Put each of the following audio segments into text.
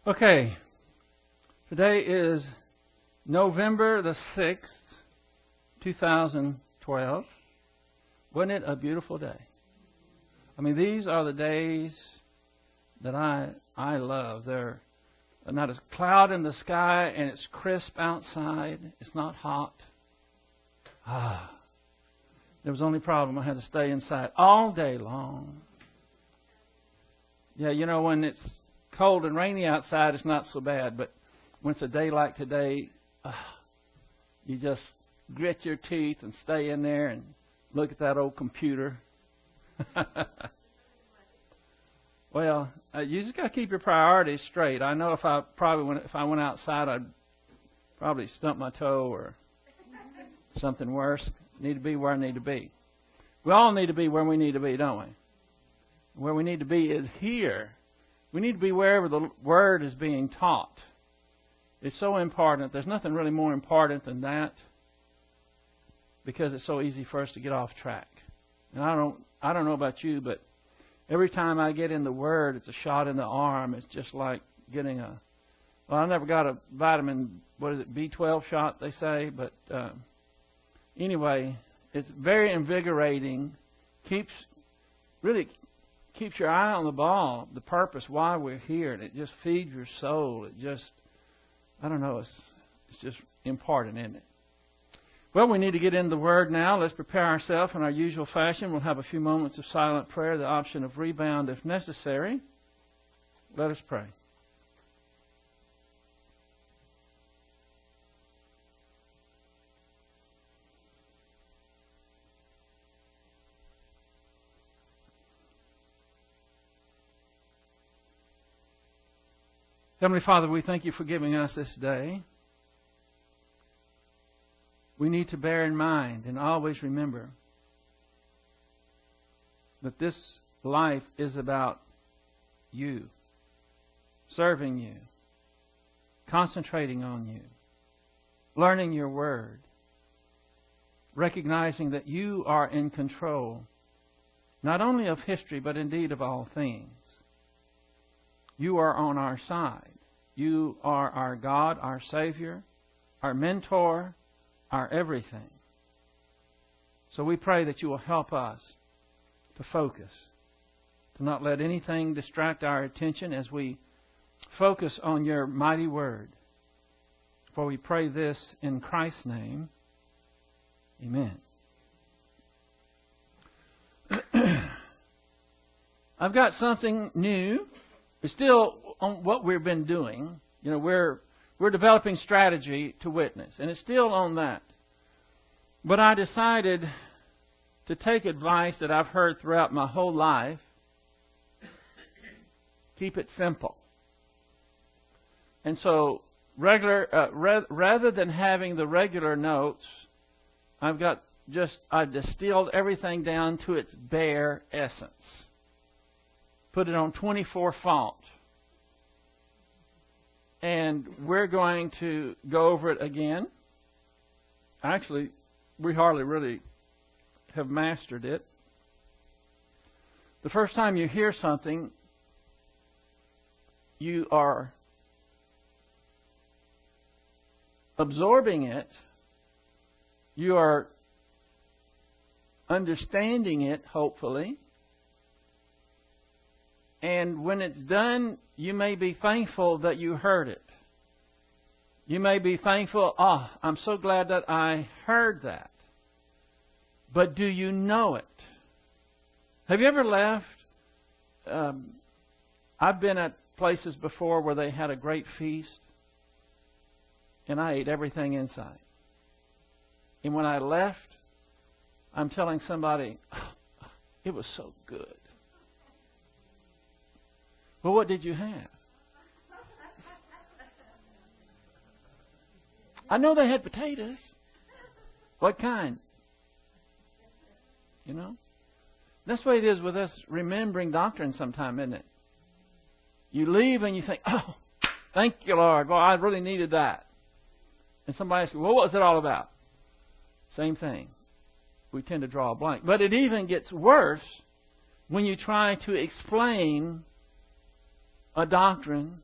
Okay, today is November the 6th, 2012. Wasn't it a beautiful day? I mean, these are the days that I love. They're not a cloud in the sky, and it's crisp outside. It's not hot. There was the only problem. I had to stay inside all day long. Yeah, you know, when it's cold and rainy outside, it's not so bad. But when it's a day like today, you just grit your teeth and stay in there and look at that old computer. Well, you just got to keep your priorities straight. I know if I went outside, I'd probably stump my toe or something worse. Need to be where I need to be. We all need to be where we need to be, don't we? Where we need to be is here. We need to be wherever the Word is being taught. It's so important. There's nothing really more important than that, because it's so easy for us to get off track. And I don't know about you, but every time I get in the Word, it's a shot in the arm. It's just like getting I never got a vitamin, B12 shot, they say. But anyway, it's very invigorating. Keeps your eye on the ball, the purpose, why we're here. And it just feeds your soul. It just, I don't know, it's just important, isn't it? Well, we need to get into the Word now. Let's prepare ourselves in our usual fashion. We'll have a few moments of silent prayer, the option of rebound if necessary. Let us pray. Heavenly Father, we thank you for giving us this day. We need to bear in mind and always remember that this life is about you, serving you, concentrating on you, learning your Word, recognizing that you are in control, not only of history, but indeed of all things. You are on our side. You are our God, our Savior, our mentor, our everything. So we pray that you will help us to focus, to not let anything distract our attention as we focus on your mighty Word. For we pray this in Christ's name. Amen. I've got something new. It's still on what we've been doing. You know, we're developing strategy to witness, and it's still on that. But I decided to take advice that I've heard throughout my whole life. Keep it simple. And so, rather than having the regular notes, I distilled everything down to its bare essence. Put it on 24 font. And we're going to go over it again. Actually, we hardly really have mastered it. The first time you hear something, you are absorbing it. You are understanding it, hopefully. And when it's done, you may be thankful that you heard it. You may be thankful, I'm so glad that I heard that. But do you know it? Have you ever left? I've been at places before where they had a great feast, and I ate everything inside. And when I left, I'm telling somebody, it was so good. Well, what did you have? I know they had potatoes. What kind? You know? That's the way it is with us remembering doctrine sometime, isn't it? You leave and you think, thank you, Lord. Well, I really needed that. And somebody asks, well, what was it all about? Same thing. We tend to draw a blank. But it even gets worse when you try to explain a doctrine,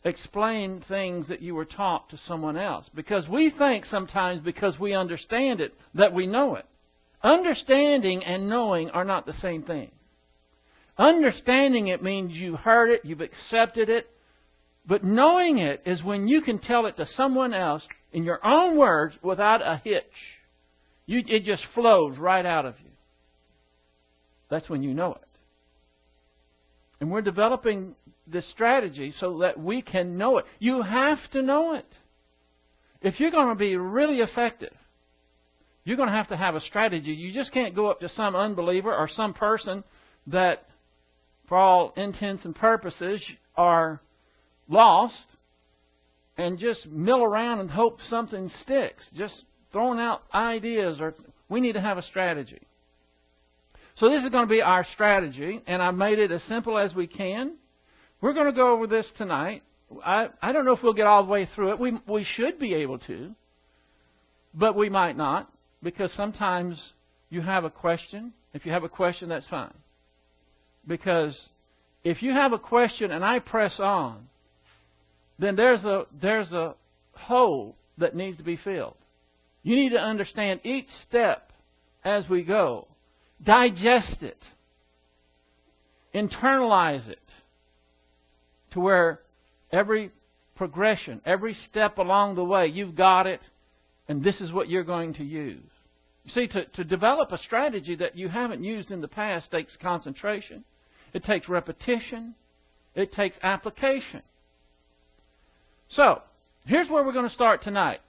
explain things that you were taught to someone else. Because we think sometimes because we understand it that we know it. Understanding and knowing are not the same thing. Understanding it means you heard it, you've accepted it. But knowing it is when you can tell it to someone else in your own words without a hitch. It just flows right out of you. That's when you know it. And we're developing this strategy so that we can know it. You have to know it. If you're going to be really effective, you're going to have a strategy. You just can't go up to some unbeliever or some person that, for all intents and purposes, are lost and just mill around and hope something sticks. Just throwing out ideas. We need to have a strategy. So this is going to be our strategy, and I made it as simple as we can. We're going to go over this tonight. I don't know if we'll get all the way through it. We should be able to, but we might not, because sometimes you have a question. If you have a question, that's fine. Because if you have a question and I press on, then there's a hole that needs to be filled. You need to understand each step as we go. Digest it. Internalize it. To where every progression, every step along the way, you've got it, and this is what you're going to use. You see, to develop a strategy that you haven't used in the past takes concentration. It takes repetition. It takes application. So, here's where we're going to start tonight.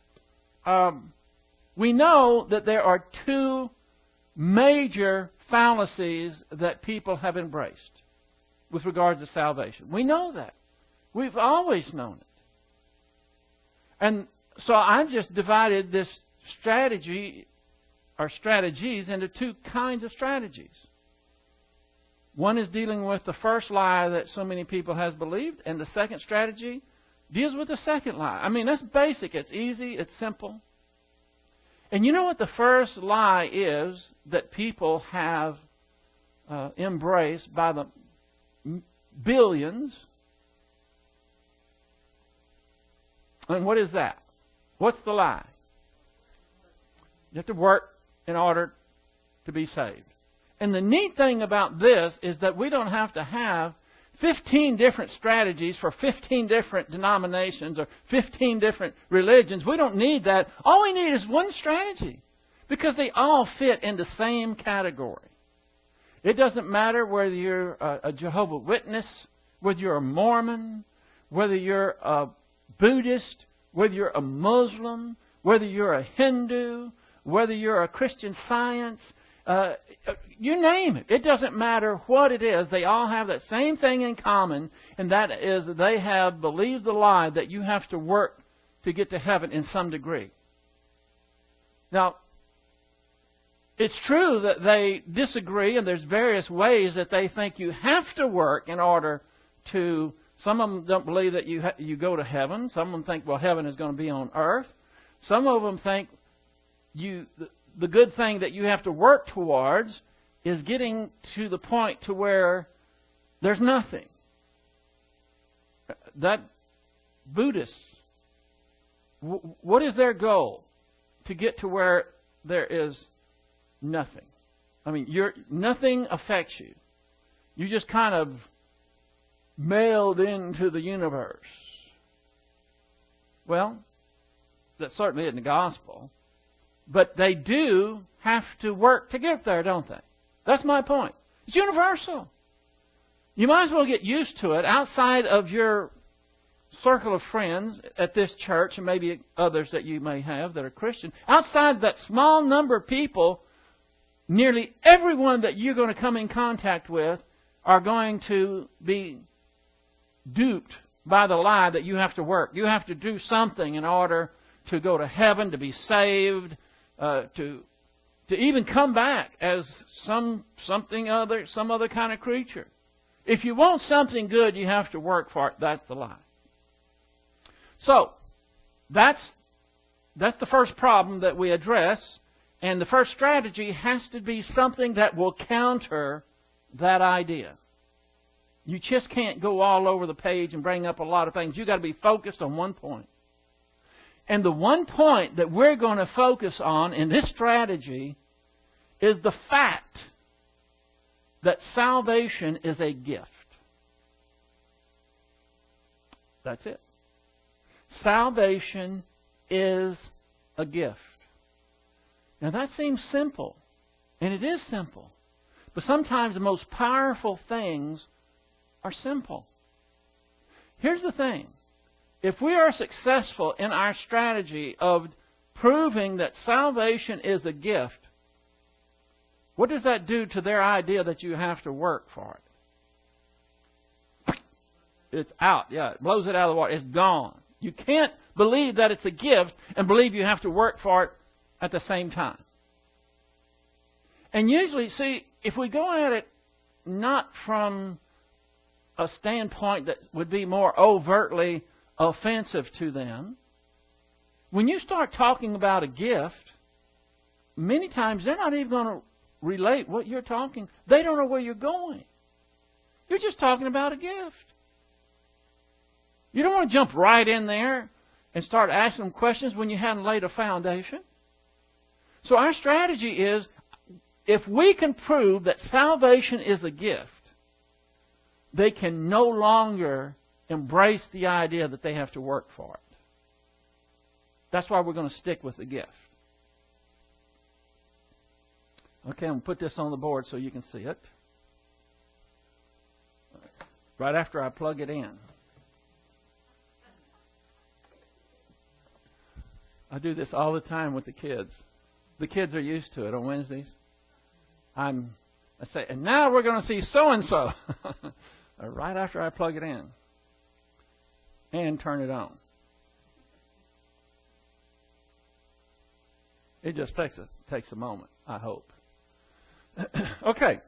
We know that there are two major fallacies that people have embraced with regard to salvation. We know that. We've always known it. And so I've just divided this strategy or strategies into two kinds of strategies. One is dealing with the first lie that so many people has believed, and the second strategy deals with the second lie. I mean, that's basic. It's easy. It's simple. And you know what the first lie is that people have embraced by the billions? And what is that? What's the lie? You have to work in order to be saved. And the neat thing about this is that we don't have to have 15 different strategies for 15 different denominations or 15 different religions. We don't need that. All we need is one strategy, because they all fit in the same category. It doesn't matter whether you're a Jehovah's Witness, whether you're a Mormon, whether you're a Buddhist, whether you're a Muslim, whether you're a Hindu, whether you're a Christian Science, you name it. It doesn't matter what it is. They all have that same thing in common, and that is that they have believed the lie that you have to work to get to heaven in some degree. Now, it's true that they disagree, and there's various ways that they think you have to work in order to. Some of them don't believe that you go to heaven. Some of them think, well, heaven is going to be on earth. Some of them think the good thing that you have to work towards is getting to the point to where there's nothing. That Buddhists, what is their goal? To get to where there is nothing. I mean, nothing affects you. You just kind of mailed into the universe. Well, that certainly isn't the gospel. But they do have to work to get there, don't they? That's my point. It's universal. You might as well get used to it outside of your circle of friends at this church, and maybe others that you may have that are Christian. Outside that small number of people, nearly everyone that you're going to come in contact with are going to be duped by the lie that you have to work. You have to do something in order to go to heaven, to be saved, to even come back as some other kind of creature. If you want something good, you have to work for it. That's the lie. So, that's the first problem that we address, and the first strategy has to be something that will counter that idea. You just can't go all over the page and bring up a lot of things. You've got to be focused on one point. And the one point that we're going to focus on in this strategy is the fact that salvation is a gift. That's it. Salvation is a gift. Now that seems simple, and it is simple. But sometimes the most powerful things are simple. Here's the thing. If we are successful in our strategy of proving that salvation is a gift, what does that do to their idea that you have to work for it? It's out. Yeah, it blows it out of the water. It's gone. You can't believe that it's a gift and believe you have to work for it at the same time. And usually, see, if we go at it not from a standpoint that would be more overtly offensive to them, when you start talking about a gift, many times they're not even going to relate what you're talking. They don't know where you're going. You're just talking about a gift. You don't want to jump right in there and start asking them questions when you haven't laid a foundation. So our strategy is, if we can prove that salvation is a gift, they can no longer embrace the idea that they have to work for it. That's why we're going to stick with the gift. Okay, I'm going to put this on the board so you can see it. Right after I plug it in. I do this all the time with the kids. The kids are used to it on Wednesdays. I say, and now we're going to see so-and-so. Right after I plug it in. And turn it on. It just takes a moment, I hope. Okay.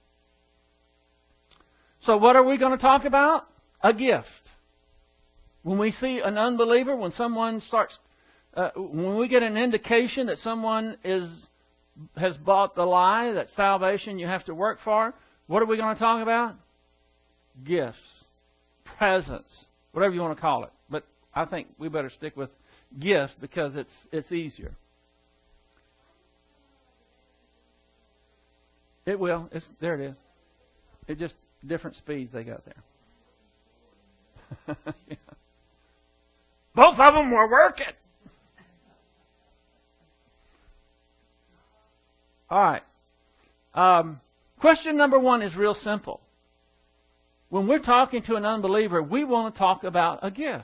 So what are we going to talk about? A gift. When we see an unbeliever, when someone starts, when we get an indication that someone has bought the lie that salvation you have to work for, what are we going to talk about? Gifts, presents, whatever you want to call it. But I think we better stick with gifts because it's easier. It will. There it is. It's just different speeds they got there. Yeah. Both of them were working. All right. Question number 1 is real simple. When we're talking to an unbeliever, we want to talk about a gift.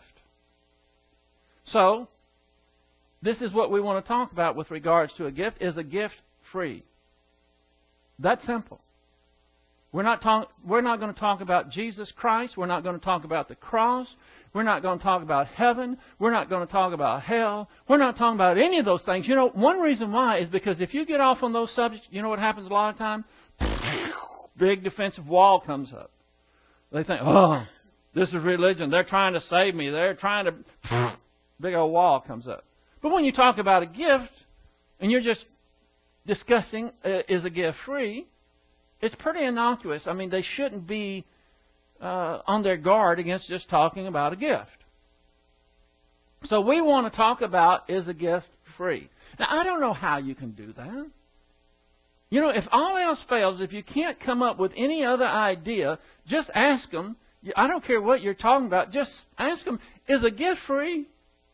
So, this is what we want to talk about with regards to a gift. Is a gift free? That's simple. We're not going to talk about Jesus Christ. We're not going to talk about the cross. We're not going to talk about heaven. We're not going to talk about hell. We're not talking about any of those things. You know, one reason why is because if you get off on those subjects, you know what happens a lot of time? Big defensive wall comes up. They think, oh, this is religion. They're trying to save me. They're trying to... Big old wall comes up. But when you talk about a gift, and you're just discussing is a gift free, it's pretty innocuous. I mean, they shouldn't be on their guard against just talking about a gift. So we want to talk about is a gift free. Now, I don't know how you can do that. You know, if all else fails, if you can't come up with any other idea, just ask them. I don't care what you're talking about. Just ask them, is a gift free?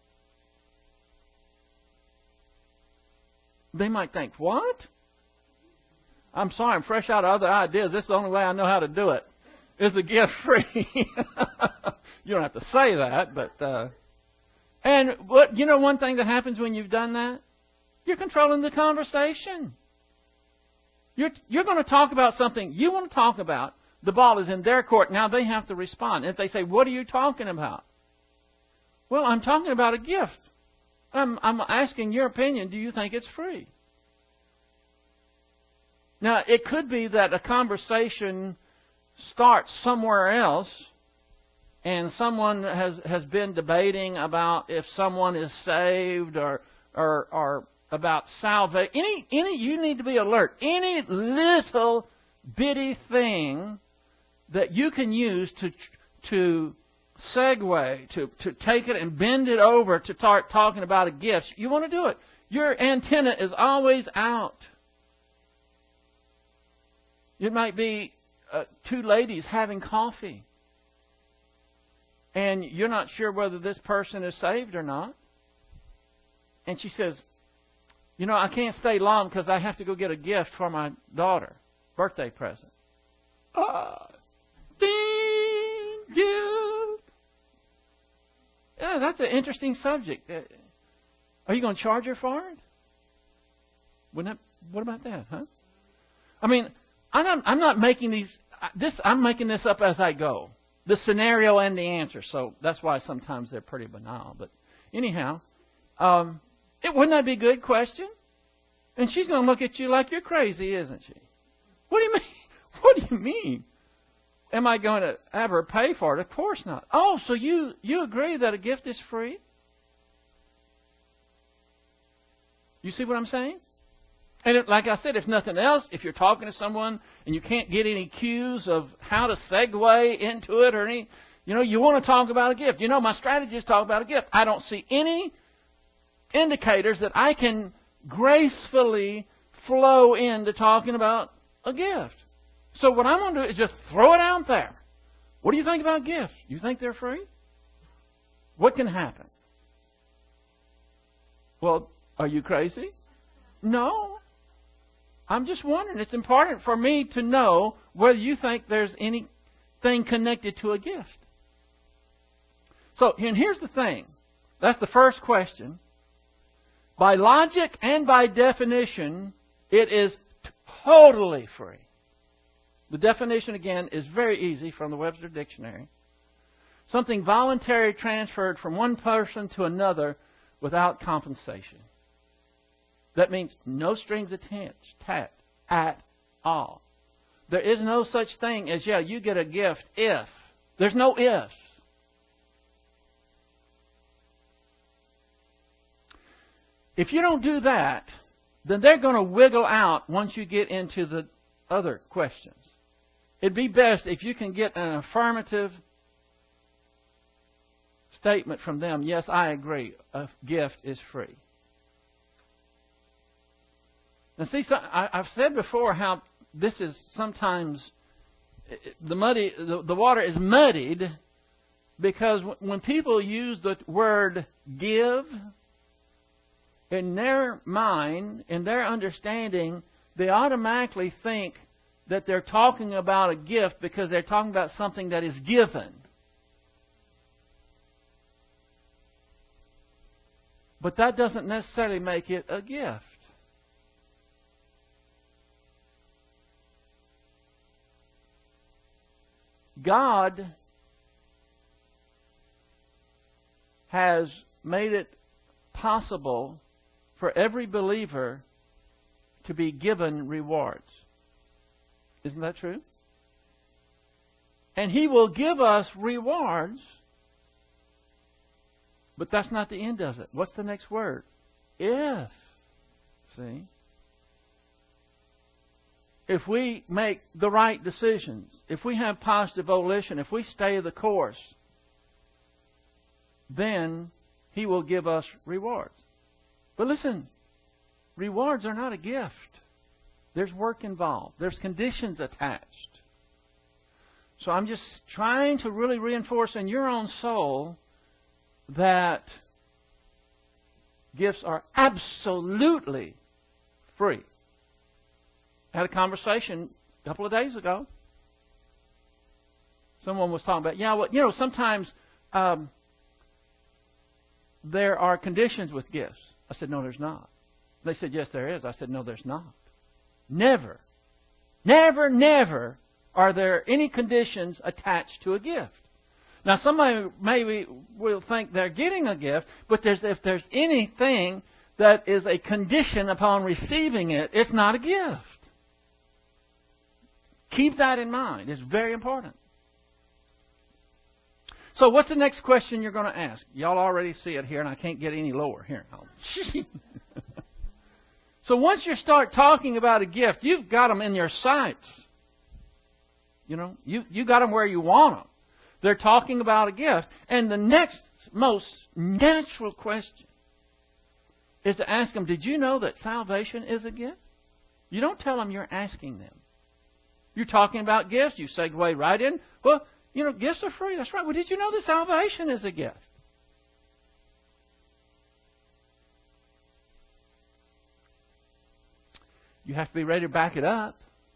They might think, what? I'm sorry, I'm fresh out of other ideas. This is the only way I know how to do it. Is a gift free? You don't have to say that, but... And what you know one thing that happens when you've done that? You're controlling the conversation. You're going to talk about something you want to talk about. The ball is in their court. Now they have to respond. And if they say, what are you talking about? Well, I'm talking about a gift. I'm asking your opinion. Do you think it's free? Now, it could be that a conversation starts somewhere else and someone has been debating about if someone is saved or about salvation. You need to be alert. Any little bitty thing that you can use to segue, to take it and bend it over to start talking about a gift, you want to do it. Your antenna is always out. It might be two ladies having coffee, and you're not sure whether this person is saved or not. And she says, I can't stay long because I have to go get a gift for my daughter, birthday present. Ding, gift. Yeah, that's an interesting subject. Are you going to charge her for it? What about that, huh? I mean, I'm not making these. I'm making this up as I go. The scenario and the answer. So that's why sometimes they're pretty banal. But anyhow, wouldn't that be a good question? And she's going to look at you like you're crazy, isn't she? What do you mean? What do you mean? Am I going to have her pay for it? Of course not. Oh, so you agree that a gift is free? You see what I'm saying? And like I said, if nothing else, if you're talking to someone and you can't get any cues of how to segue into it or any, you want to talk about a gift. My strategy is talk about a gift. I don't see any indicators that I can gracefully flow into talking about a gift. So what I'm going to do is just throw it out there. What do you think about gifts? You think they're free? What can happen? Well, are you crazy? No. I'm just wondering. It's important for me to know whether you think there's anything connected to a gift. So, and here's the thing. That's the first question. By logic and by definition, it is totally free. The definition, again, is very easy from the Webster Dictionary. Something voluntarily transferred from one person to another without compensation. That means no strings attached at all. There is no such thing as, you get a gift if. There's no ifs. If you don't do that, then they're going to wiggle out once you get into the other questions. It'd be best if you can get an affirmative statement from them. Yes, I agree. A gift is free. Now, see, I've said before how this is sometimes the water is muddied because when people use the word give, in their mind, in their understanding, they automatically think that they're talking about a gift because they're talking about something that is given. But that doesn't necessarily make it a gift. God has made it possible for every believer to be given rewards. Isn't that true? And He will give us rewards, but that's not the end of it. What's the next word? If. See? If we make the right decisions, if we have positive volition, if we stay the course, then He will give us rewards. But listen, rewards are not a gift. There's work involved. There's conditions attached. So I'm just trying to really reinforce in your own soul that gifts are absolutely free. I had a conversation a couple of days ago. Someone was talking about, sometimes there are conditions with gifts. I said, no, there's not. They said, yes, there is. I said, no, there's not. Never, never, never are there any conditions attached to a gift. Now, somebody maybe will think they're getting a gift, but if there's anything that is a condition upon receiving it, it's not a gift. Keep that in mind. It's very important. So what's the next question you're going to ask? Y'all already see it here, and I can't get any lower. Here. So once you start talking about a gift, you've got them in your sights. You got them where you want them. They're talking about a gift. And the next most natural question is to ask them, did you know that salvation is a gift? You don't tell them, you're asking them. You're talking about gifts. You segue right in. Well, gifts are free. That's right. Well, did you know that salvation is a gift? You have to be ready to back it up.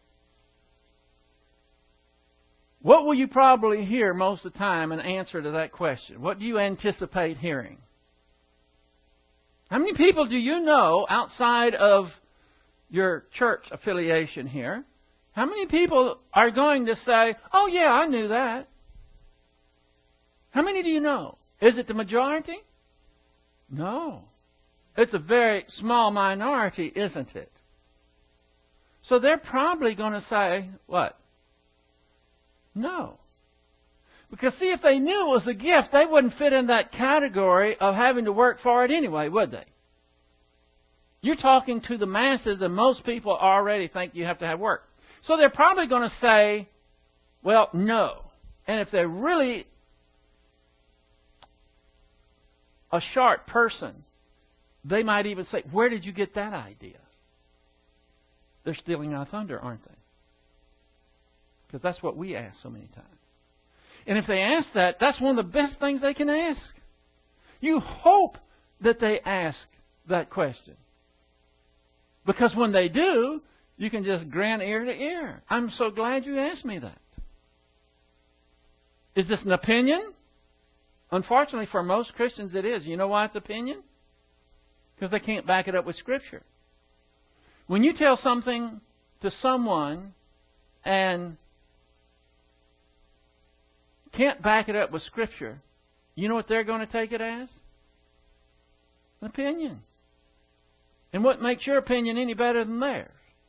What will you probably hear most of the time in answer to that question? What do you anticipate hearing? How many people do you know outside of your church affiliation here? How many people are going to say, oh yeah, I knew that? How many do you know? Is it the majority? No. It's a very small minority, isn't it? So they're probably going to say, what? No. Because see, if they knew it was a gift, they wouldn't fit in that category of having to work for it anyway, would they? You're talking to the masses, and most people already think you have to have work. So they're probably going to say, well, no. And if they're really a sharp person, they might even say, where did you get that idea? They're stealing our thunder, aren't they? Because that's what we ask so many times. And if they ask that, that's one of the best things they can ask. You hope that they ask that question. Because when they do, you can just grin ear to ear. I'm so glad you asked me that. Is this an opinion? Unfortunately, for most Christians, it is. You know why it's opinion? Because they can't back it up with Scripture. When you tell something to someone and can't back it up with Scripture, you know what they're going to take it as? An opinion. And what makes your opinion any better than theirs?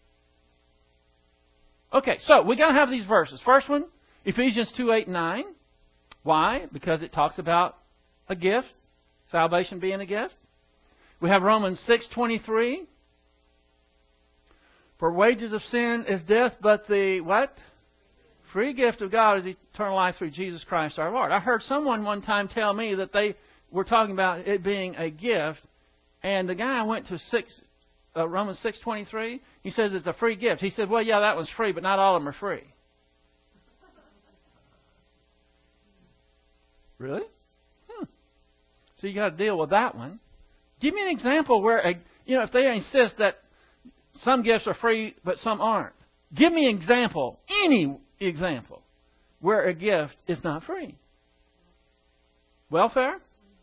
Okay, so we got to have these verses. First one, Ephesians 2:8-9. Why? Because it talks about a gift, salvation being a gift. We have Romans 6:23. For wages of sin is death, but the what? Free gift of God is eternal life through Jesus Christ our Lord. I heard someone one time tell me that they were talking about it being a gift, and the guy went to Romans 6:23. He says it's a free gift. He said, well, yeah, that one's free, but not all of them are free. Really? So you got to deal with that one. Give me an example where, if they insist that some gifts are free, but some aren't. Give me an example, any example, where a gift is not free. Welfare?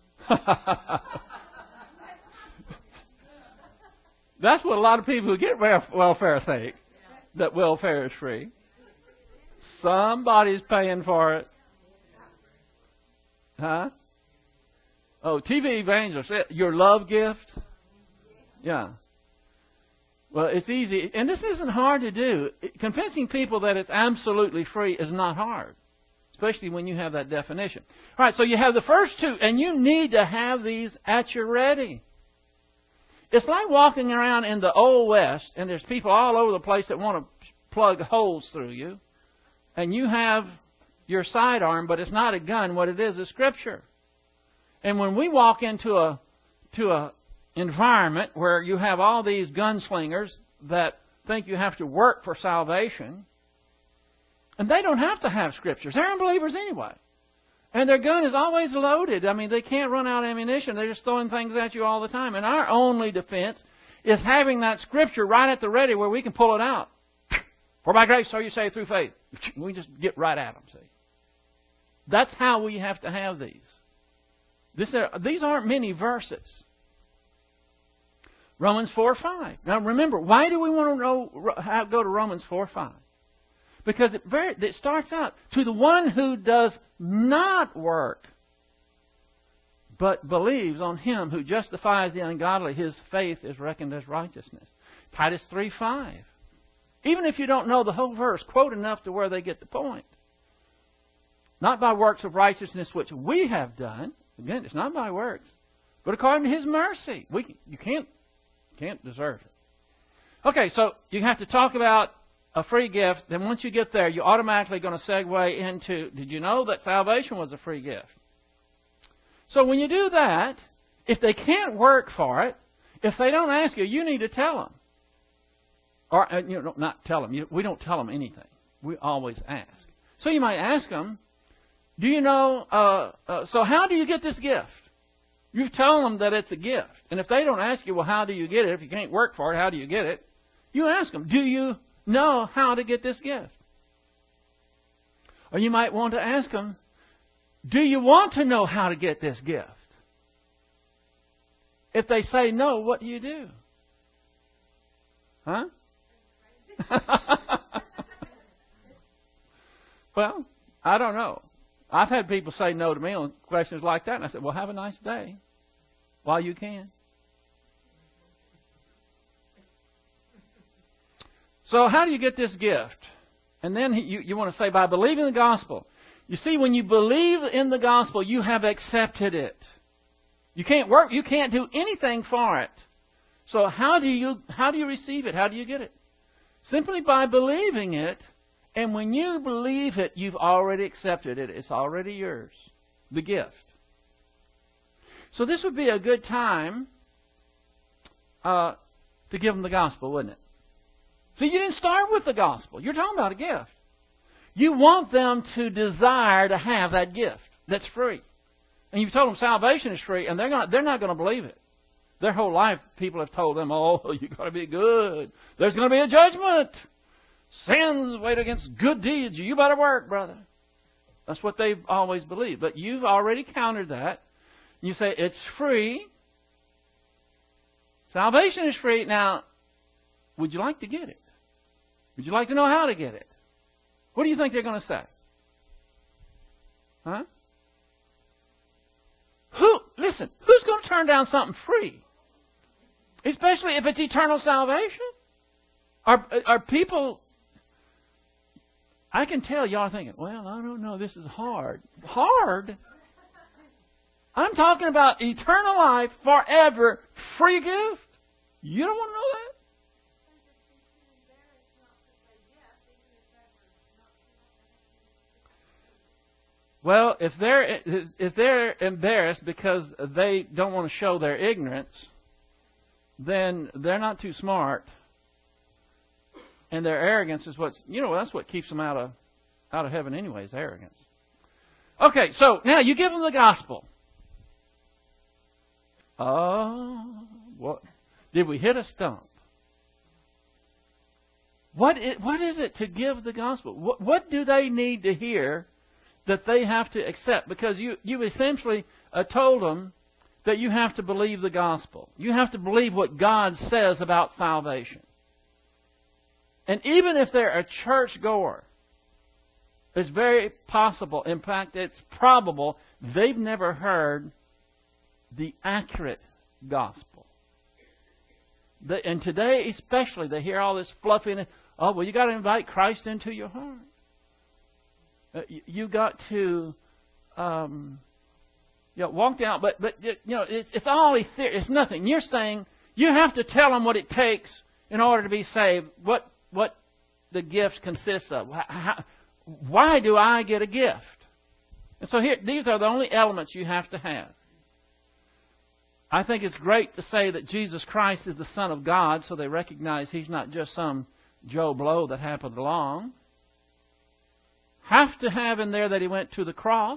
That's what a lot of people who get welfare think, that welfare is free. Somebody's paying for it. Huh? Oh, TV evangelist, your love gift? Yeah. Well, it's easy. And this isn't hard to do. Convincing people that it's absolutely free is not hard, especially when you have that definition. All right, so you have the first two, and you need to have these at your ready. It's like walking around in the Old West, and there's people all over the place that want to plug holes through you, and you have your sidearm, but it's not a gun. What it is Scripture. And when we walk into a environment where you have all these gunslingers that think you have to work for salvation, and they don't have to have Scriptures. They're unbelievers anyway. And their gun is always loaded. I mean, they can't run out of ammunition. They're just throwing things at you all the time. And our only defense is having that Scripture right at the ready where we can pull it out. For by grace are you saved through faith. We just get right at them, see. That's how we have to have these. These aren't many verses. Romans 4:5. Now remember, why do we want to go to Romans 4:5? Because it starts out, to the one who does not work, but believes on Him who justifies the ungodly, his faith is reckoned as righteousness. Titus 3:5. Even if you don't know the whole verse, quote enough to where they get the point. Not by works of righteousness which we have done. Again, it's not by works, but according to His mercy. You can't deserve it. Okay, so you have to talk about a free gift, then once you get there, you're automatically going to segue into, did you know that salvation was a free gift? So when you do that, if they can't work for it, if they don't ask you, you need to tell them. Or, not tell them. We don't tell them anything. We always ask. So you might ask them, do you know, so how do you get this gift? You've told them that it's a gift. And if they don't ask you, well, how do you get it? If you can't work for it, how do you get it? You ask them, do you know how to get this gift? Or you might want to ask them, do you want to know how to get this gift? If they say no, what do you do? Huh? Well, I don't know. I've had people say no to me on questions like that, and I said, well, have a nice day while you can. So how do you get this gift? And then you want to say, by believing the gospel. You see, when you believe in the gospel, you have accepted it. You can't work, you can't do anything for it. So how do you receive it? How do you get it? Simply by believing it. And when you believe it, you've already accepted it. It's already yours. The gift. So this would be a good time to give them the gospel, wouldn't it? See, you didn't start with the gospel. You're talking about a gift. You want them to desire to have that gift that's free. And you've told them salvation is free, and they're not going to believe it. Their whole life, people have told them, oh, you've got to be good. There's going to be a judgment. Sins weighed against good deeds. You better work, brother. That's what they've always believed. But you've already countered that. You say, it's free. Salvation is free. Now, would you like to get it? Would you like to know how to get it? What do you think they're going to say? Huh? Listen, who's going to turn down something free? Especially if it's eternal salvation? Are people... I can tell y'all are thinking, well, I don't know, this is hard. Hard? I'm talking about eternal life, forever, free gift. You don't want to know that? Well, if they're embarrassed because they don't want to show their ignorance, then they're not too smart. And their arrogance is that's what keeps them out of heaven anyways, arrogance. Okay, so now you give them the gospel. Oh, what? Did we hit a stump? What is it to give the gospel? What do they need to hear that they have to accept? Because you essentially told them that you have to believe the gospel. You have to believe what God says about salvation. And even if they're a churchgoer, it's very possible, in fact, it's probable, they've never heard the accurate gospel. And today especially, they hear all this fluffiness. Oh, well, you got to invite Christ into your heart. You got to walk down. But it's all ethereal. It's nothing. You're saying you have to tell them what it takes in order to be saved. What the gift consists of. Why do I get a gift? And so here, these are the only elements you have to have. I think it's great to say that Jesus Christ is the Son of God, so they recognize He's not just some Joe Blow that happened along. Have to have in there that He went to the cross.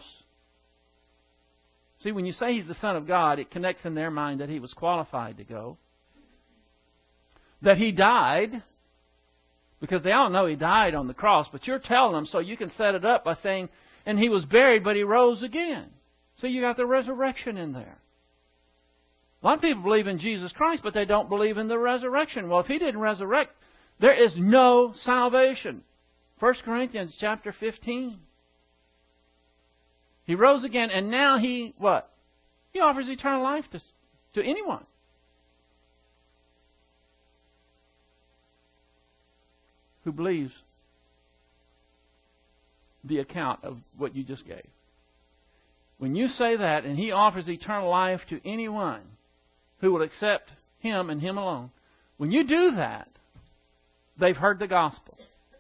See, when you say He's the Son of God, it connects in their mind that He was qualified to go. That He died, because they all know He died on the cross, but you're telling them so you can set it up by saying, and He was buried, but He rose again. So you got the resurrection in there. A lot of people believe in Jesus Christ, but they don't believe in the resurrection. Well, if He didn't resurrect, there is no salvation. 1 Corinthians chapter 15. He rose again, and now He, what? He offers eternal life to anyone. Who believes the account of what you just gave. When you say that, and He offers eternal life to anyone who will accept Him and Him alone, when you do that, they've heard the gospel.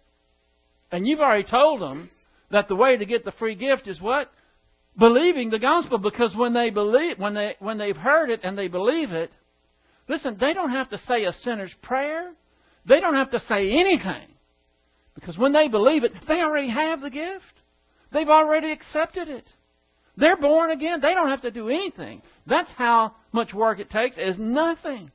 And you've already told them that the way to get the free gift is what? Believing the gospel. Because when they believe, when they've heard it and they believe it, listen, they don't have to say a sinner's prayer. They don't have to say anything. Because when they believe it, they already have the gift. They've already accepted it. They're born again. They don't have to do anything. That's how much work it takes. It's nothing.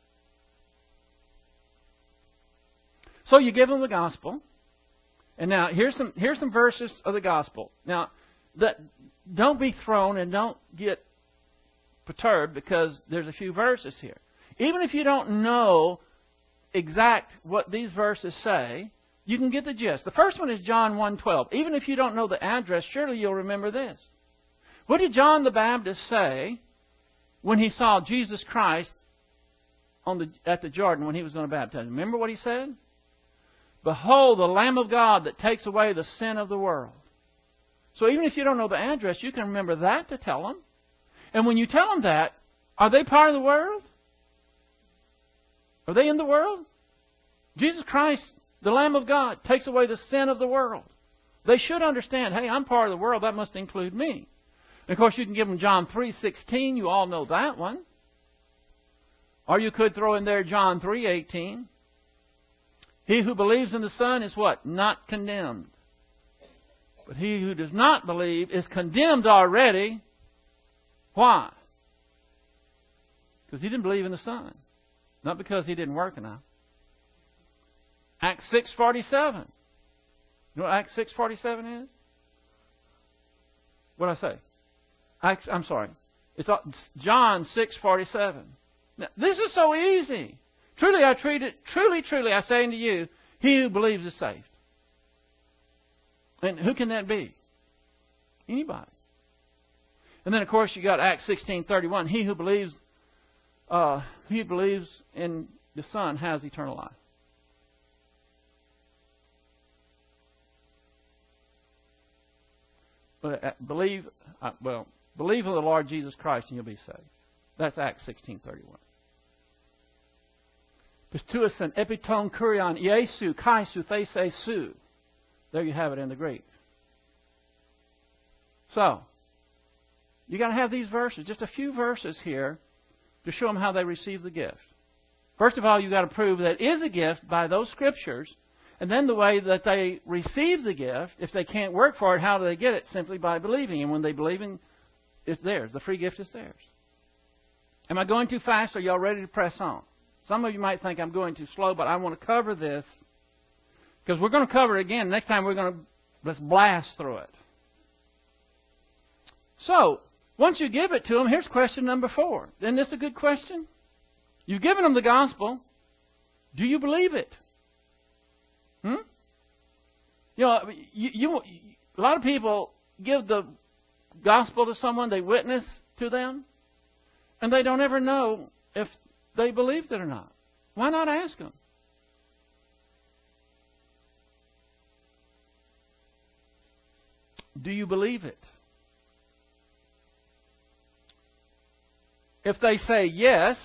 So you give them the gospel. And now here's some verses of the gospel. Now, don't be thrown and don't get perturbed because there's a few verses here. Even if you don't know exact what these verses say, you can get the gist. The first one is John 1:12. Even if you don't know the address, surely you'll remember this. What did John the Baptist say when he saw Jesus Christ at the Jordan when he was going to baptize him? Remember what he said? Behold, the Lamb of God that takes away the sin of the world. So even if you don't know the address, you can remember that to tell them. And when you tell them that, are they part of the world? Are they in the world? Jesus Christ, the Lamb of God, takes away the sin of the world. They should understand, hey, I'm part of the world. That must include me. And of course, you can give them John 3:16. You all know that one. Or you could throw in there John 3:18. He who believes in the Son is what? Not condemned. But he who does not believe is condemned already. Why? Because he didn't believe in the Son. Not because he didn't work enough. Acts 6:47. You know what Acts 6:47 is? What did I say? I'm sorry. It's John 6:47. Now, this is so easy. Truly, I say unto you, he who believes is saved. And who can that be? Anybody. And then, of course, you got Acts 16:31. He who believes in the Son has eternal life. But believe in the Lord Jesus Christ and you'll be saved. That's Acts 16:31. Pistuos and epiton kurion Iesu kai su these su. There you have it in the Greek. So, you got to have these verses, just a few verses here, to show them how they receive the gift. First of all, you got to prove that it is a gift by those scriptures, and then the way that they receive the gift, if they can't work for it, how do they get it? Simply by believing. And when they believe in, it's theirs. The free gift is theirs. Am I going too fast? Or are y'all ready to press on? Some of you might think I'm going too slow, but I want to cover this because we're going to cover it again. Next time let's blast through it. So, once you give it to them, here's question number 4. Isn't this a good question? You've given them the gospel. Do you believe it? You know, a lot of people give the gospel to someone, they witness to them, and they don't ever know if they believed it or not. Why not ask them? Do you believe it? If they say yes,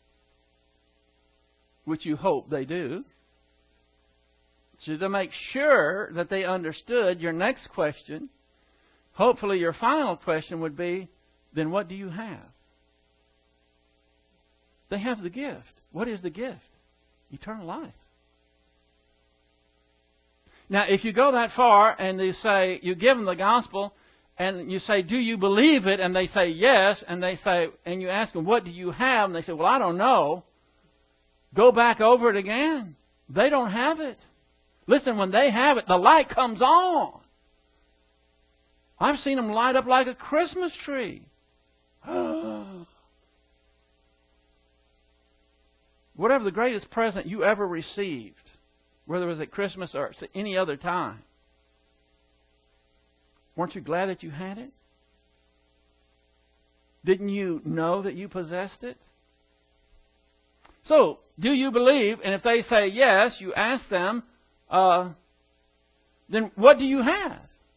which you hope they do, so to make sure that they understood, your next question, hopefully your final question would be, then what do you have? They have the gift. What is the gift? Eternal life. Now, if you go that far and you give them the gospel, and you say, do you believe it? And they say yes, and you ask them, what do you have? And they say, well, I don't know. Go back over it again. They don't have it. Listen, when they have it, the light comes on. I've seen them light up like a Christmas tree. Whatever the greatest present you ever received, whether it was at Christmas or at any other time, weren't you glad that you had it? Didn't you know that you possessed it? So, do you believe? And if they say yes, you ask them, then what do you have?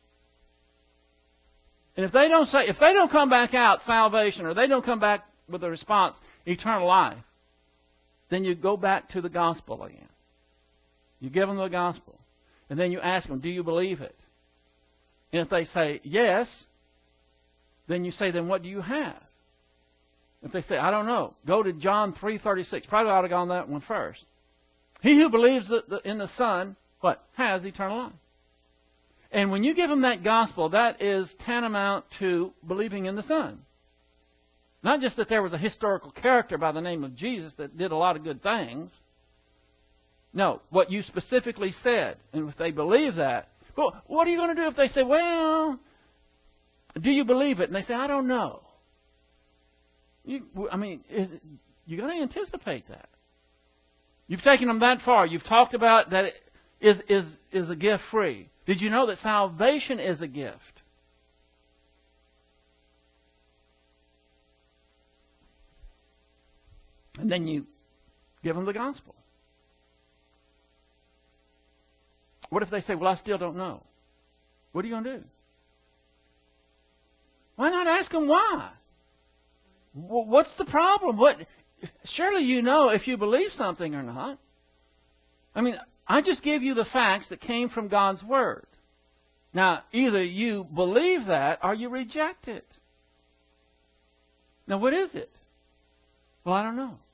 And if they don't come back out salvation, or they don't come back with a response, eternal life, then you go back to the gospel again. You give them the gospel. And then you ask them, do you believe it? And if they say yes, then you say, then what do you have? If they say, I don't know, go to John 3:36. Probably ought to go on that one first. He who believes in the Son, what? Has eternal life. And when you give them that gospel, that is tantamount to believing in the Son. Not just that there was a historical character by the name of Jesus that did a lot of good things. No, what you specifically said. And if they believe that, well, what are you going to do if they say, well, do you believe it? And they say, I don't know. You going to anticipate that. You've taken them that far. You've talked about that it is a gift free. Did you know that salvation is a gift? And then you give them the gospel. What if they say, well, I still don't know? What are you going to do? Why not ask them why? What's the problem? Surely you know if you believe something or not. I mean, I just give you the facts that came from God's Word. Now, either you believe that or you reject it. Now, what is it? Well, I don't know.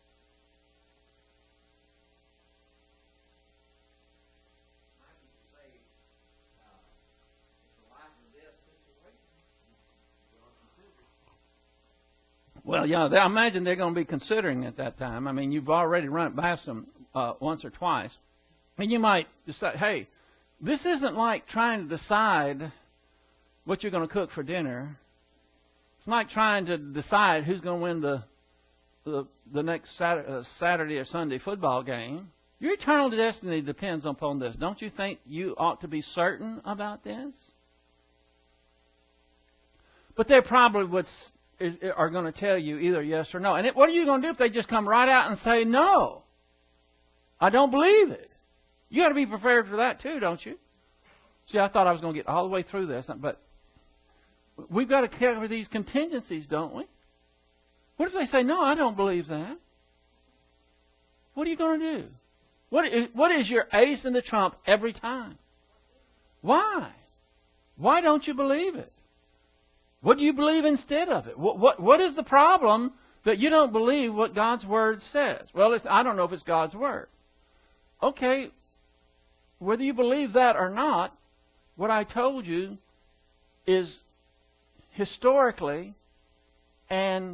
Well, yeah, I imagine they're going to be considering at that time. I mean, you've already run it past them once or twice. And you might decide, hey, this isn't like trying to decide what you're going to cook for dinner. It's like trying to decide who's going to win the next Saturday or Sunday football game. Your eternal destiny depends upon this. Don't you think you ought to be certain about this? But they probably are going to tell you either yes or no. And what are you going to do if they just come right out and say, no, I don't believe it? You got to be prepared for that too, don't you? See, I thought I was going to get all the way through this, but we've got to cover these contingencies, don't we? What if they say, no, I don't believe that? What are you going to do? What is your ace in the trump every time? Why? Why don't you believe it? What do you believe instead of it? What is the problem that you don't believe what God's Word says? Well, I don't know if it's God's Word. Okay, whether you believe that or not, what I told you is historically and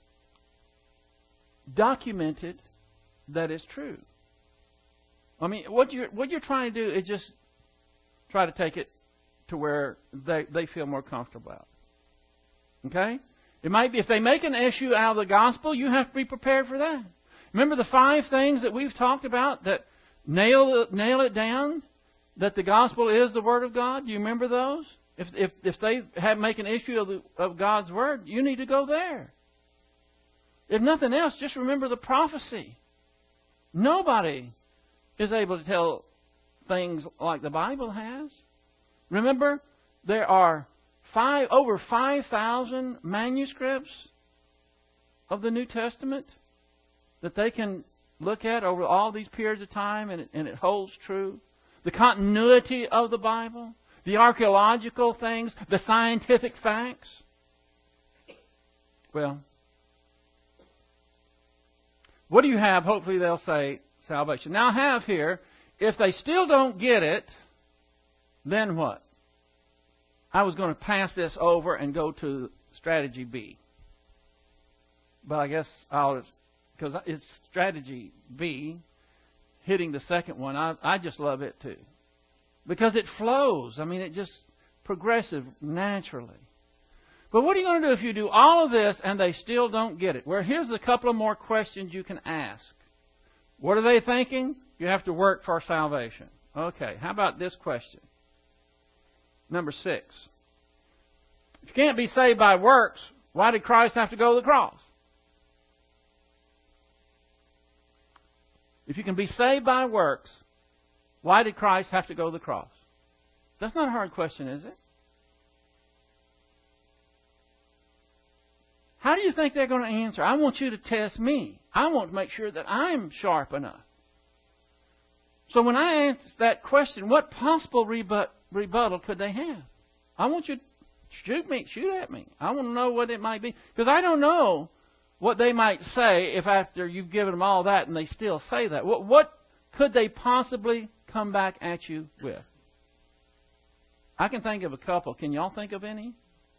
documented that it's true. I mean, what you're trying to do is just try to take it to where they feel more comfortable about. Okay? It might be if they make an issue out of the gospel, you have to be prepared for that. Remember the 5 things that we've talked about that nail it down that the gospel is the Word of God? Do you remember those? If they make an issue of God's Word, you need to go there. If nothing else, just remember the prophecy. Nobody is able to tell things like the Bible has. Remember, there are over 5,000 manuscripts of the New Testament that they can look at over all these periods of time, and it holds true. The continuity of the Bible, the archaeological things, the scientific facts. Well, what do you have? Hopefully they'll say salvation. Now I have here, if they still don't get it, then what? I was going to pass this over and go to strategy B. But I guess because it's strategy B, hitting the second one, I just love it too. Because it flows. I mean, it just progressive naturally. But what are you going to do if you do all of this and they still don't get it? Well, here's a couple of more questions you can ask. What are they thinking? You have to work for salvation. Okay, how about this question? Number 6. If you can't be saved by works, why did Christ have to go to the cross? If you can be saved by works, why did Christ have to go to the cross? That's not a hard question, is it? How do you think they're going to answer? I want you to test me. I want to make sure that I'm sharp enough. So when I ask that question, what possible rebuttal could they have? I want you to shoot at me. I want to know what it might be. Because I don't know what they might say if after you've given them all that and they still say that. What could they possibly come back at you with? I can think of a couple. Can y'all think of any?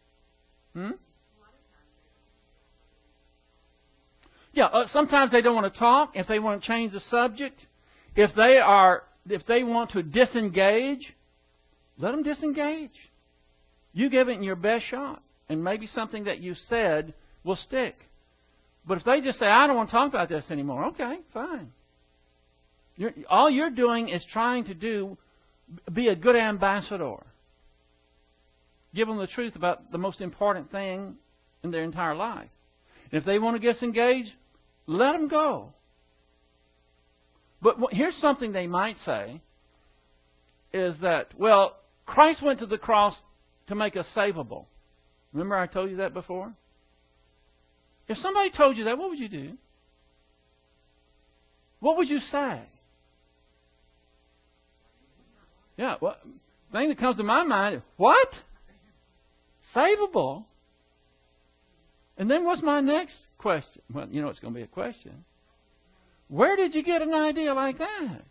Yeah, sometimes they don't want to talk. If they want to change the subject, if they want to disengage, let them disengage. You give it your best shot, and maybe something that you said will stick. But if they just say, I don't want to talk about this anymore, okay, fine. All you're doing is trying to be a good ambassador. Give them the truth about the most important thing in their entire life. And if they want to disengage, let them go. But here's something they might say, is that, well, Christ went to the cross to make us savable. Remember I told you that before? If somebody told you that, what would you do? What would you say? Yeah, well, the thing that comes to my mind is, what? Savable? And then what's my next question? Well, you know it's going to be a question. Where did you get an idea like that?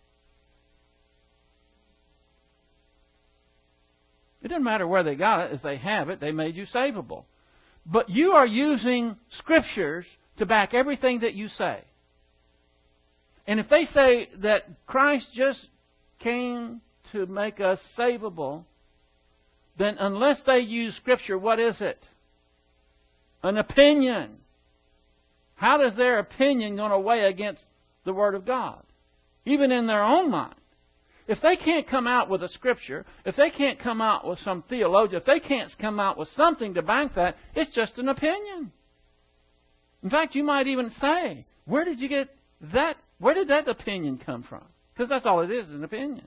It doesn't matter where they got it. If they have it, they made you savable. But you are using Scriptures to back everything that you say. And if they say that Christ just came to make us savable, then unless they use Scripture, what is it? An opinion. How does their opinion going to weigh against the Word of God? Even in their own mind. If they can't come out with a Scripture, if they can't come out with some theologian, if they can't come out with something to bank that, it's just an opinion. In fact, you might even say, where did you get that? Where did that opinion come from? Because that's all it is, an opinion.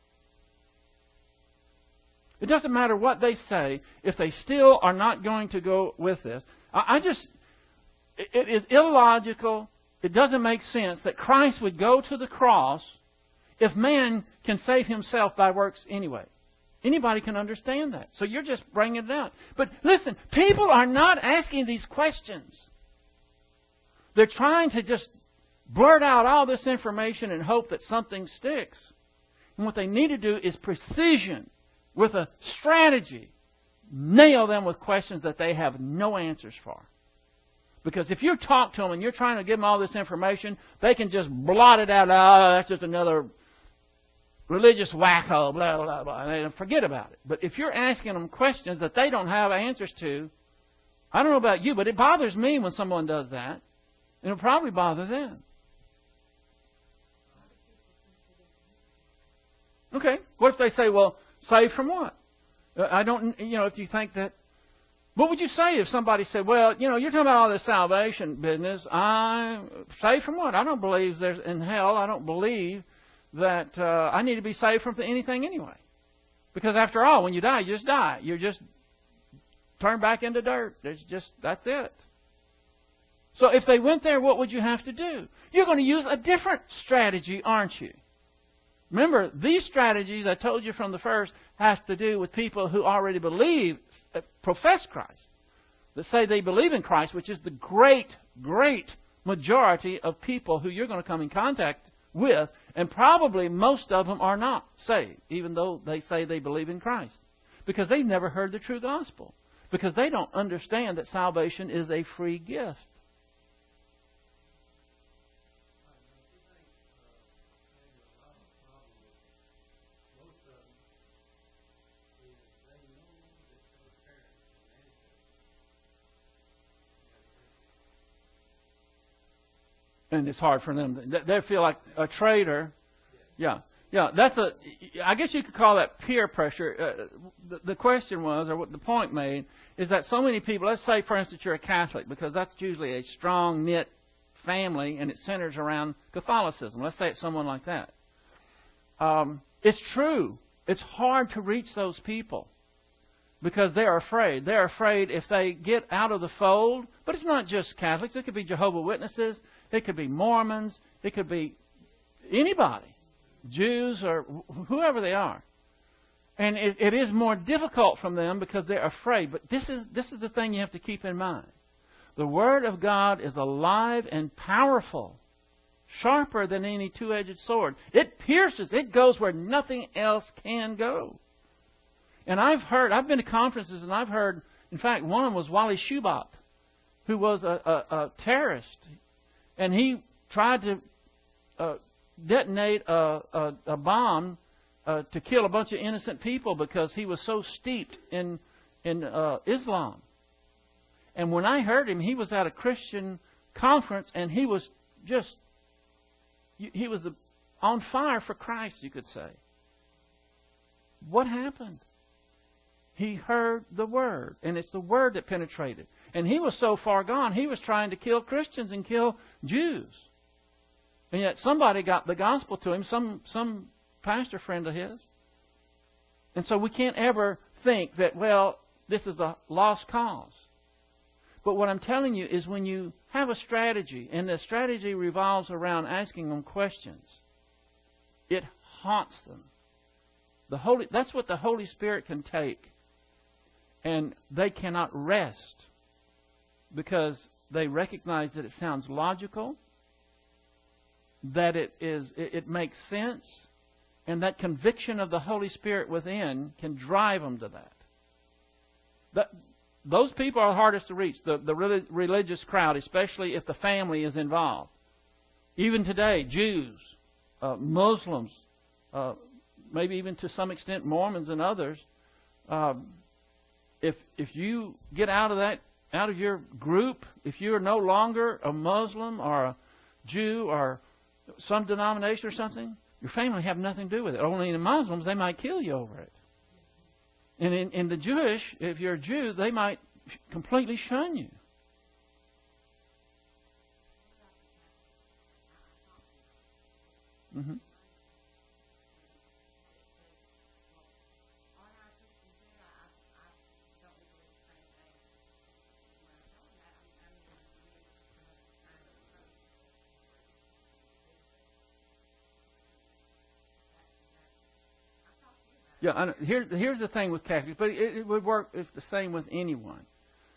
It doesn't matter what they say if they still are not going to go with this. It is illogical. It doesn't make sense that Christ would go to the cross if man can save himself by works anyway. Anybody can understand that. So you're just bringing it out. But listen, people are not asking these questions. They're trying to just blurt out all this information and hope that something sticks. And what they need to do is precision with a strategy. Nail them with questions that they have no answers for. Because if you talk to them and you're trying to give them all this information, they can just blot it out. Oh, that's just another religious wacko, blah, blah, blah. And they forget about it. But if you're asking them questions that they don't have answers to, I don't know about you, but it bothers me when someone does that. And it'll probably bother them. Okay. What if they say, well, saved from what? If you think that, what would you say if somebody said, well, you're talking about all this salvation business. I'm saved from what? I don't believe there's in hell. I don't believe that I need to be saved from anything anyway. Because after all, when you die, you just die. You're just turned back into dirt. That's it. So if they went there, what would you have to do? You're going to use a different strategy, aren't you? Remember, these strategies I told you from the first have to do with people who already believe, profess Christ, that say they believe in Christ, which is the great, great majority of people who you're going to come in contact with, and probably most of them are not saved, even though they say they believe in Christ, because they've never heard the true gospel, because they don't understand that salvation is a free gift. And it's hard for them. They feel like a traitor. Yeah. I guess you could call that peer pressure. The question was, or what the point made, is that so many people, let's say, for instance, you're a Catholic, because that's usually a strong knit family, and it centers around Catholicism. Let's say it's someone like that. It's true. It's hard to reach those people because they're afraid. They're afraid if they get out of the fold, but it's not just Catholics. It could be Jehovah's Witnesses. It could be Mormons. It could be anybody. Jews or whoever they are. And it is more difficult from them because they're afraid. But this is the thing you have to keep in mind. The Word of God is alive and powerful, sharper than any two-edged sword. It pierces. It goes where nothing else can go. And I've been to conferences and I've heard, in fact, one was Wally Schubach, who was a terrorist. And he tried to detonate a bomb to kill a bunch of innocent people because he was so steeped in Islam. And when I heard him, he was at a Christian conference and he was on fire for Christ, you could say. What happened? He heard the Word, and it's the Word that penetrated. And he was so far gone, he was trying to kill Christians and kill Jews. And yet somebody got the gospel to him, some pastor friend of his. And so we can't ever think that, well, this is a lost cause. But what I'm telling you is when you have a strategy, and the strategy revolves around asking them questions, it haunts them. That's what the Holy Spirit can take. And they cannot rest because they recognize that it sounds logical, that it makes sense, and that conviction of the Holy Spirit within can drive them to that. Those people are the hardest to reach, the religious crowd, especially if the family is involved. Even today, Jews, Muslims, maybe even to some extent Mormons and others, if you get out of your group, if you are no longer a Muslim or a Jew or some denomination or something, your family have nothing to do with it. Only in the Muslims, they might kill you over it. And in the Jewish, if you're a Jew, they might completely shun you. Mm-hmm. Yeah, here's the thing with Catholics, but it would work. It's the same with anyone.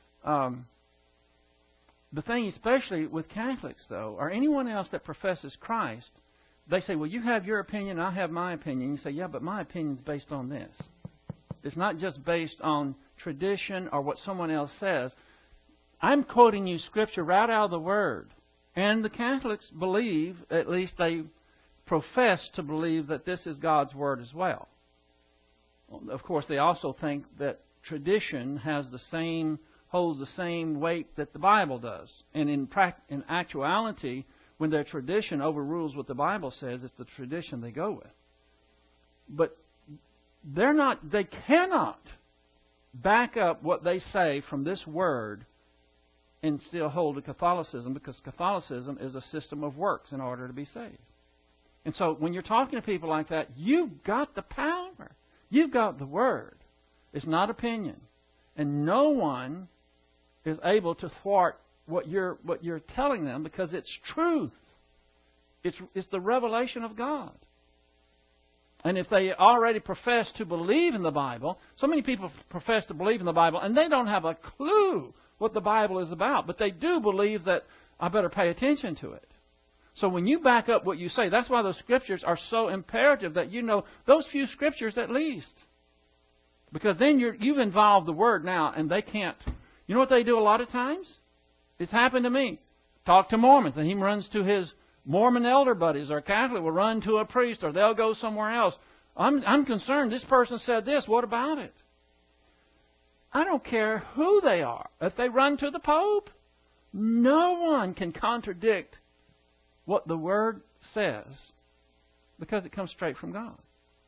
The thing, especially with Catholics, though, or anyone else that professes Christ, they say, well, you have your opinion, I have my opinion. You say, yeah, but my opinion is based on this. It's not just based on tradition or what someone else says. I'm quoting you Scripture right out of the Word. And the Catholics believe, at least they profess to believe, that this is God's Word as well. Of course, they also think that tradition holds the same weight that the Bible does. And in actuality, when their tradition overrules what the Bible says, it's the tradition they go with. But they cannot back up what they say from this Word and still hold to Catholicism, because Catholicism is a system of works in order to be saved. And so when you're talking to people like that, you've got the power. You've got the Word. It's not opinion. And no one is able to thwart what you're telling them, because it's truth. It's the revelation of God. And if they already profess to believe in the Bible, so many people profess to believe in the Bible, and they don't have a clue what the Bible is about, but they do believe that I better pay attention to it. So when you back up what you say, that's why those Scriptures are so imperative that you know those few Scriptures at least. Because then you've involved the Word now, and they can't. You know what they do a lot of times? It's happened to me. Talk to Mormons, and he runs to his Mormon elder buddies, or Catholic will run to a priest, or they'll go somewhere else. I'm concerned. This person said this. What about it? I don't care who they are. If they run to the Pope, no one can contradict what the Word says, because it comes straight from God.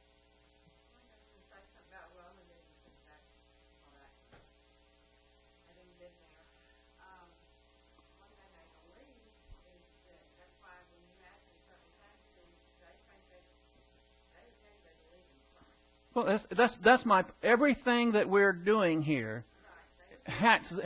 Well, that's my everything that we're doing here.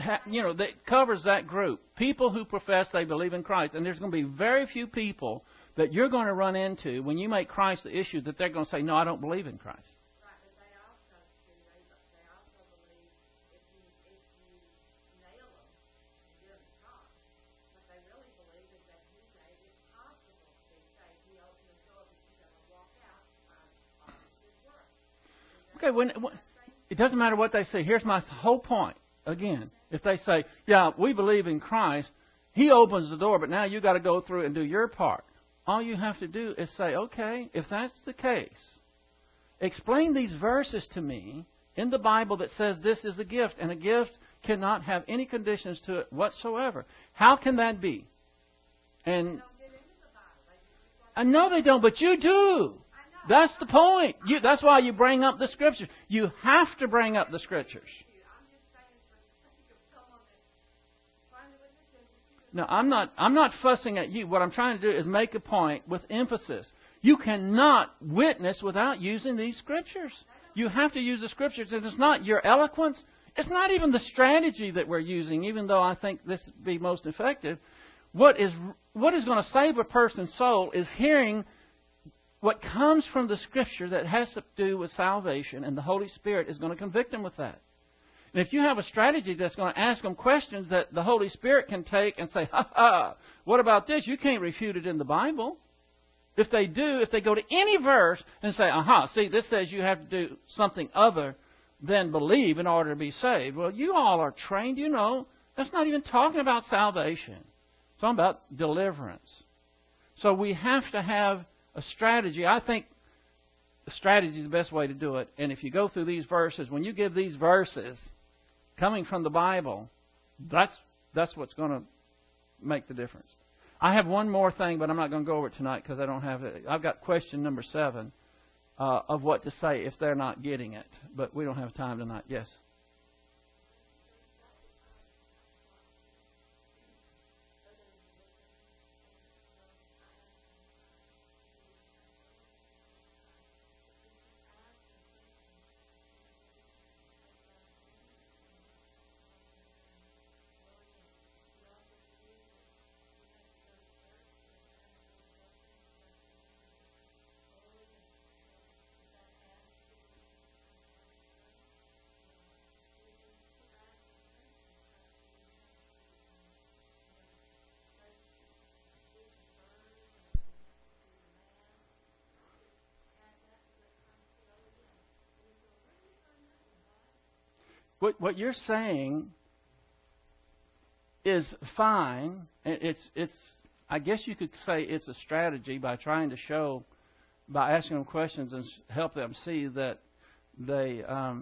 That covers that group. People who profess they believe in Christ, and there's going to be very few people that you're going to run into when you make Christ the issue that they're going to say, no, I don't believe in Christ. Right, but they also believe if you nail them, you're in the top. What they really believe is that He made it possible to be saved. He opened the door, but you got to walk out by His work. Okay, it doesn't matter what they say. Here's my whole point. Again, if they say, yeah, we believe in Christ, He opens the door, but now you got to go through and do your part. All you have to do is say, okay, if that's the case, explain these verses to me in the Bible that says this is a gift, and a gift cannot have any conditions to it whatsoever. How can that be? And I know they don't, but you do. That's the point. That's why you bring up the Scriptures. You have to bring up the Scriptures. No, I'm not fussing at you. What I'm trying to do is make a point with emphasis. You cannot witness without using these Scriptures. You have to use the Scriptures, and it's not your eloquence. It's not even the strategy that we're using, even though I think this would be most effective. What is going to save a person's soul is hearing what comes from the Scripture that has to do with salvation, and the Holy Spirit is going to convict them with that. And if you have a strategy that's going to ask them questions that the Holy Spirit can take and say, ha, what about this? You can't refute it in the Bible. If they go to any verse and say, see, this says you have to do something other than believe in order to be saved. Well, you all are trained, you know. That's not even talking about salvation. It's talking about deliverance. So we have to have a strategy. I think the strategy is the best way to do it. And if you go through these verses, when you give these verses coming from the Bible, that's what's going to make the difference. I have one more thing, but I'm not going to go over it tonight because I don't have it. I've got question number 7 of what to say if they're not getting it. But we don't have time tonight. Yes? What you're saying is fine. It's. I guess you could say it's a strategy by trying to show, by asking them questions and help them see that they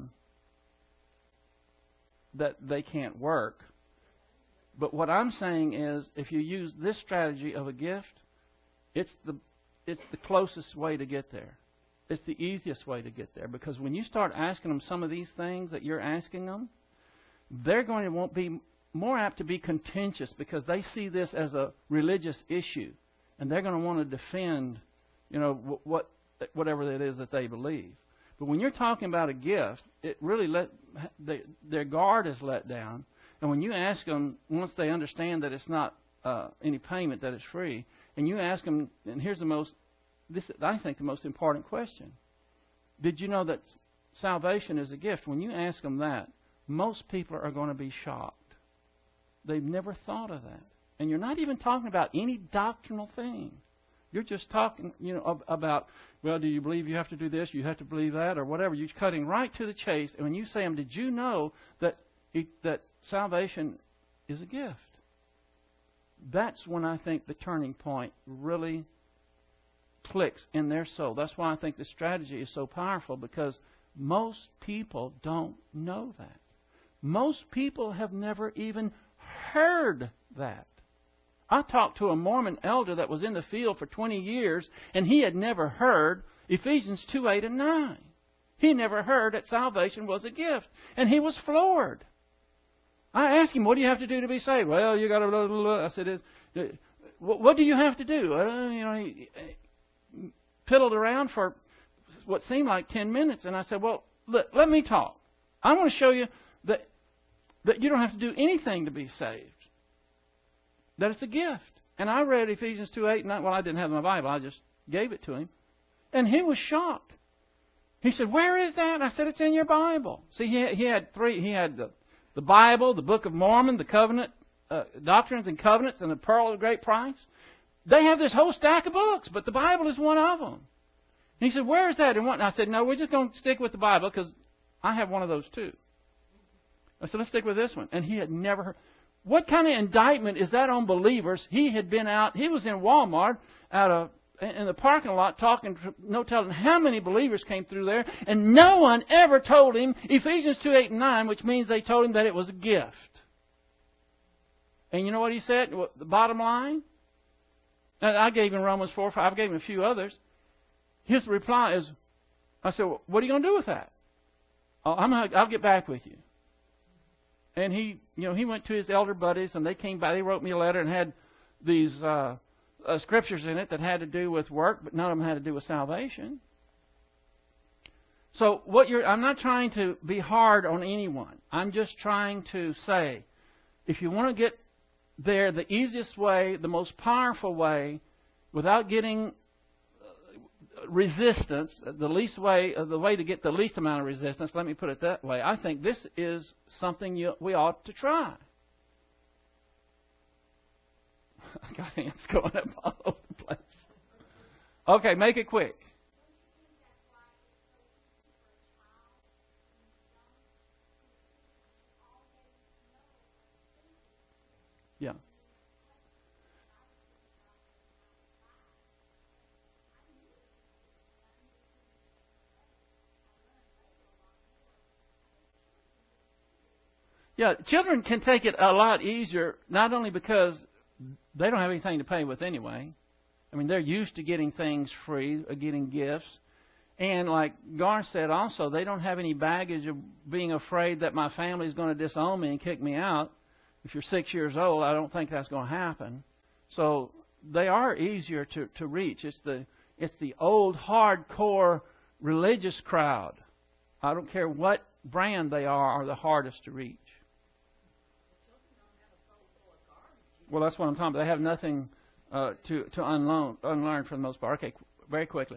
can't work. But what I'm saying is, if you use this strategy of a gift, it's the closest way to get there. It's the easiest way to get there, because when you start asking them some of these things that you're asking them, they're going to be more apt to be contentious because they see this as a religious issue, and they're going to want to defend, whatever it is that they believe. But when you're talking about a gift, it really their guard is let down, and when you ask them, once they understand that it's not any payment, that it's free, and you ask them, and here's I think the most important question. Did you know that salvation is a gift? When you ask them that, most people are going to be shocked. They've never thought of that. And you're not even talking about any doctrinal thing. You're just talking, about, well, do you believe you have to do this, you have to believe that, or whatever. You're cutting right to the chase. And when you say to them, did you know that salvation is a gift? That's when I think the turning point really clicks in their soul. That's why I think the strategy is so powerful, because most people don't know that. Most people have never even heard that. I talked to a Mormon elder that was in the field for 20 years, and he had never heard Ephesians 2:8 and 9. He never heard that salvation was a gift, and he was floored. I asked him, what do you have to do to be saved? Well, you got to blah, blah, blah. I said, what do you have to do? He piddled around for what seemed like 10 minutes, and I said, well, let me talk. I want to show you that you don't have to do anything to be saved. That it's a gift. And I read Ephesians 2:8 and 9. Well, I didn't have it in my Bible. I just gave it to him. And he was shocked. He said, "Where is that?" I said, "It's in your Bible." See, he had three. He had the Bible, the Book of Mormon, the Covenant, Doctrines and Covenants, and the Pearl of Great Price. They have this whole stack of books, but the Bible is one of them. And he said, "Where is that?" And I said, "No, we're just going to stick with the Bible because I have one of those too." I said, "Let's stick with this one." And he had never heard. What kind of indictment is that on believers? He had been out. He was in Walmart in the parking lot talking, no telling how many believers came through there, and no one ever told him Ephesians 2:8 and 9, which means they told him that it was a gift. And you know what he said? The bottom line? And I gave him Romans 4:5. I gave him a few others. His reply is, I said, "Well, what are you going to do with that?" I'll get back with you. And he went to his elder buddies, and they came by. They wrote me a letter and had these scriptures in it that had to do with work, but none of them had to do with salvation. So I'm not trying to be hard on anyone. I'm just trying to say, if you want to get there, the easiest way, the most powerful way, without getting resistance, the way to get the least amount of resistance, let me put it that way, I think this is something we ought to try. I got hands going up all over the place. Okay, make it quick. Yeah. Yeah, children can take it a lot easier, not only because they don't have anything to pay with anyway. I mean, they're used to getting things free, getting gifts. And like Gar said also, they don't have any baggage of being afraid that my family is going to disown me and kick me out. If you're 6 years old, I don't think that's going to happen. So they are easier to reach. It's the old, hardcore religious crowd. I don't care what brand they are the hardest to reach. Well, that's what I'm talking about. They have nothing to unlearn for the most part. Okay, very quickly.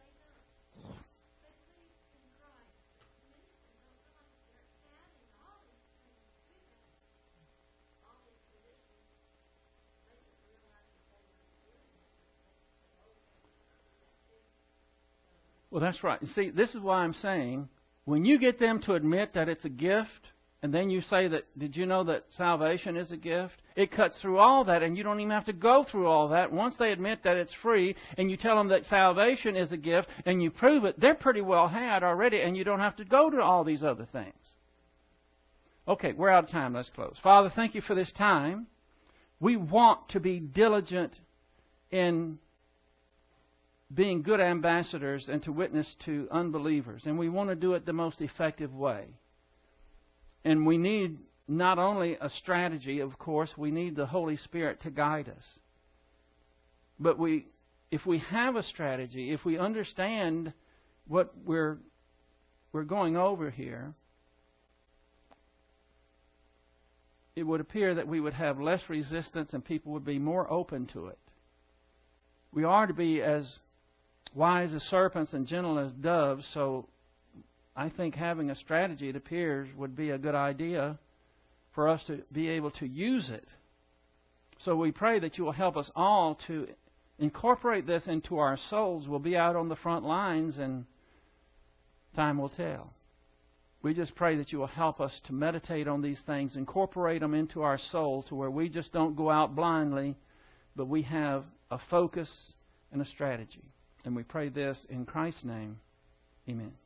Well, that's right. See, this is why I'm saying, when you get them to admit that it's a gift, and then you say that, did you know that salvation is a gift? It cuts through all that, and you don't even have to go through all that. Once they admit that it's free, and you tell them that salvation is a gift, and you prove it, they're pretty well had already, and you don't have to go to all these other things. Okay, we're out of time. Let's close. Father, thank you for this time. We want to be diligent in being good ambassadors and to witness to unbelievers. And we want to do it the most effective way. And we need not only a strategy, of course, we need the Holy Spirit to guide us. But if we have a strategy, if we understand what we're going over here, it would appear that we would have less resistance and people would be more open to it. We are to be as wise as serpents and gentle as doves, so I think having a strategy, it appears, would be a good idea for us to be able to use it. So we pray that you will help us all to incorporate this into our souls. We'll be out on the front lines and time will tell. We just pray that you will help us to meditate on these things, incorporate them into our soul to where we just don't go out blindly, but we have a focus and a strategy. And we pray this in Christ's name. Amen.